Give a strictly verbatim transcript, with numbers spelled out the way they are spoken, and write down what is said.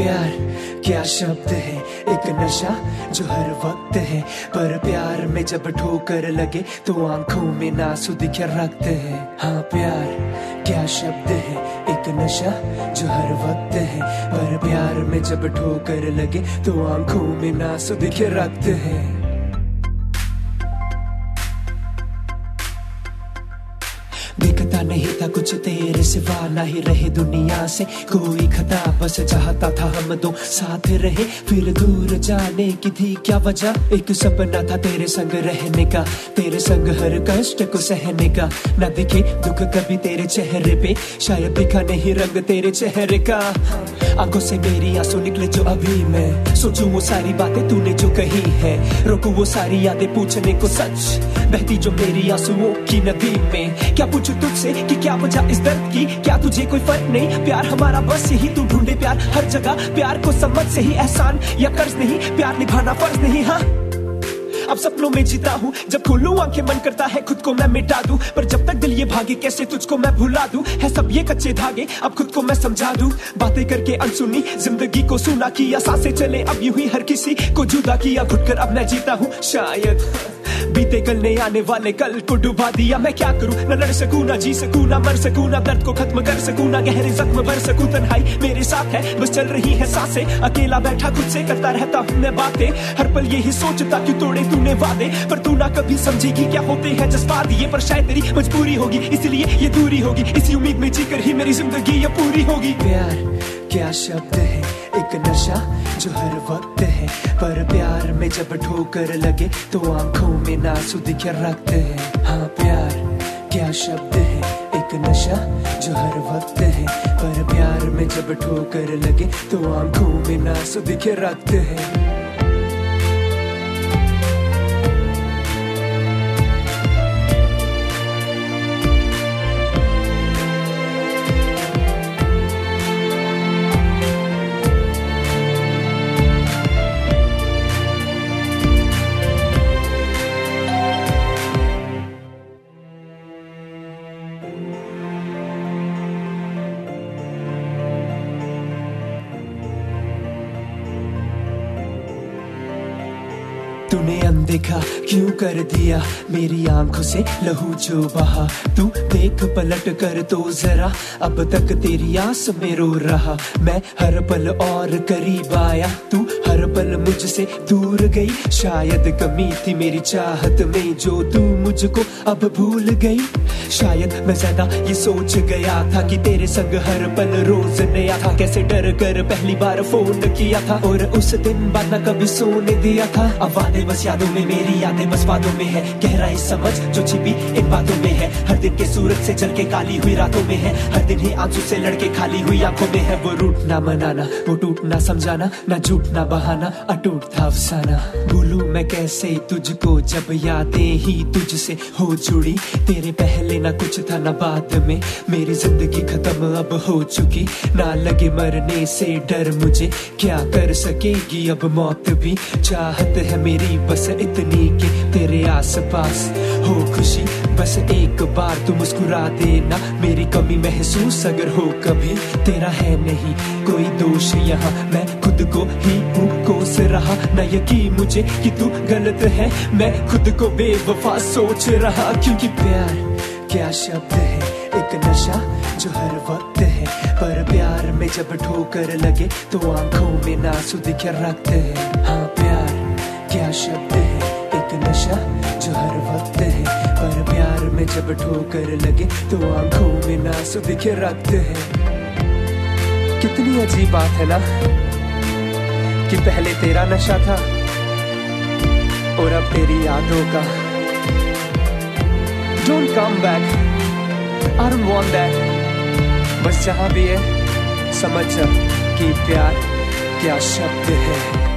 प्यार क्या शब्द है, एक नशा जो हर वक्त है, पर प्यार में जब ठोकर लगे तो आंखों में आंसू दिखे रखते हैं। हाँ प्यार क्या शब्द है, एक नशा जो हर वक्त है, पर प्यार में जब ठोकर लगे तो आंखों में आंसू दिखे रखते हैं। दिखता नहीं था कुछ तेरे सिवा, ना ही रहे दुनिया से कोई खता, बस चाहता था हम दो साथ रहे, फिर दूर जाने की थी क्या वजह। एक सपना था तेरे संग रहने का, तेरे संग हर कष्ट को सहने का, ना दिखे दुख कभी तेरे चेहरे पे, शायद दिखा नहीं रंग तेरे चेहरे का। आंखों से मेरी आंसू निकले जो अभी मैं सोचूं वो सारी बातें तूने जो कही है, रोकूं वो सारी यादें पूछने को सच, बहती जो मेरी आंसुओं की नदी में। क्या पूछूं तुझसे कि क्या वजह इस दर्द की, क्या तुझे कोई फर्क नहीं, प्यार हमारा बस यही, तू ढूंढे प्यार हर जगह, प्यार को समझ से ही एहसान या कर्ज नहीं, प्यार निभाना फर्ज नहीं। हाँ अब सपनों में जीता हूँ, जब खोलूं आंखें मन करता है खुद को मैं मिटा दूं, पर जब तक दिल ये भागे कैसे तुझको मैं भुला दूं, है सब ये कच्चे धागे अब खुद को मैं समझा दूं। बातें करके अनसुनी जिंदगी को सुना किया, सांसें चले अब यूं ही हर किसी को जुदा किया, घुटकर अब मैं जीता हूँ शायद बीते कल ने आने वाले कल को डुबा दिया। मैं क्या करूं, न लड़ सकूं ना जी सकूं ना मर सकूं, ना दर्द को खत्म कर सकूं ना गहरे जख्म भर सकूं। तन्हाई मेरे साथ है बस चल रही है सांसें, अकेला बैठा खुद से करता रहता हूं मैं बातें, हर पल यही सोचता क्यों तोड़े तूने वादे, पर तू ना कभी समझेगी क्या होते हैं जज्बात ये, पर शायद तेरी मजबूरी होगी इसलिए ये दूरी होगी, इसी उम्मीद में जीकर ही मेरी जिंदगी ये पूरी होगी। प्यार क्या शब्द है, एक नशा जो हर वक्त है, पर प्यार में जब ठोकर लगे तो आंखों में आंसू दिखे रखते हैं। हाँ प्यार क्या शब्द है, एक नशा जो हर वक्त है, पर प्यार में जब ठोकर लगे तो आंखों में आंसू दिखे रखते हैं। तूने अनदेखा क्यों कर दिया मेरी आंखों से लहू जो बहा, तू देख पलट कर तो जरा, अब तक तेरी आस में रो रहा, मैं हर पल और करीब आया, तू हर पल मुझसे दूर गई, शायद कमी थी मेरी चाहत में जो तू मुझको अब भूल गई। शायद मैं ज्यादा ये सोच गया था कि तेरे संग हर पल रोज नया था, कैसे डर कर पहली बार फोन किया था, और उस दिन बाद न कभी सोने दिया था। अब वादे बस यादों में, मेरी यादें बस वादों में है, गहराई समझ जो छिपी इन बातों में है, हर दिन के सूरज से जल के काली हुई रातों में है, हर दिन ही आंसू से लड़के खाली हुई आंखों में है। वो रूठ ना मनाना, वो टूट ना समझाना, ना झूठ ना बहाना, अटूट था अफसाना। भूलूं मैं कैसे तुझको जब यादें ही तुझसे हो जुड़ी, तेरे पहले ना कुछ था ना बाद में, मेरी जिंदगी खत्म अब हो चुकी, ना लगे मरने से डर मुझे, क्या कर सकेगी अब मौत भी, चाहत है मेरी बस इतनी कि तेरे आसपास हो खुशी, बस एक बार तू मुस्कुरा देना, मेरी कमी महसूस अगर हो कभी, तेरा है नहीं कोई दोष यहाँ, मैं खुद को ही हूँ कोस रहा, न यकीन मुझे कि तू गलत है, मैं खुद को बेवफा सोच रहा, क्योंकि प्यार क्या शब्द है, एक नशा जो हर वक्त है, पर प्यार में जब ठोकर लगे तो आंखों में आंसू दिखे रखते हैं। हाँ प्यार क्या शब्द है, एक नशा जो हर वक्त है, पर प्यार में जब ठोकर लगे तो आंखों में आंसू दिखे रखते हैं। कितनी अजीब बात है ना कि पहले तेरा नशा था और अब तेरी यादों का। Don't come back, I don't want that, बस जहां भी है समझ जा कि प्यार क्या शब्द है।